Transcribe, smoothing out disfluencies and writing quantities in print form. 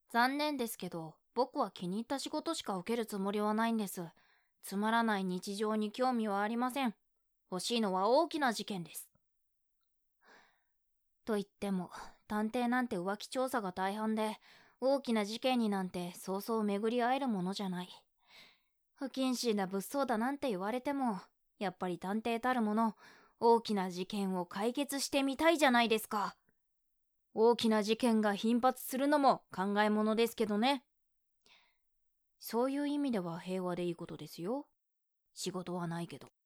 残念ですけど、僕は気に入った仕事しか受けるつもりはないんです。つまらない日常に興味はありません。欲しいのは大きな事件です。と言っても、探偵なんて浮気調査が大半で、大きな事件になんてそうそう巡り会えるものじゃない。不謹慎な物騒だなんて言われても、やっぱり探偵たるもの、大きな事件を解決してみたいじゃないですか。大きな事件が頻発するのも考えものですけどね。そういう意味では平和でいいことですよ。仕事はないけど。